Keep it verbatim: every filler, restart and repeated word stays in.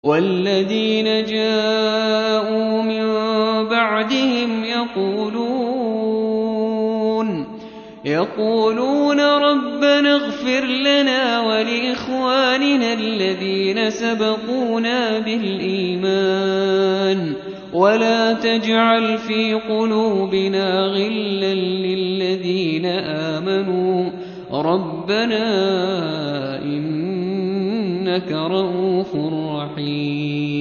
وَالَّذِينَ جَاءُوا مِن بَعْدِهِمْ يَقُولُونَ رَبَّنَا اغْفِرْ لَنَا وَلِإِخْوَانِنَا الَّذِينَ سَبَقُونَا بِالْإِيمَانِ وَلَا تَجْعَلْ فِي قُلُوبِنَا غِلًّا لِّلَّذِينَ آمَنُوا رَبَّنَا إِنَّكَ رَءُوفٌ رَّحِيمٌ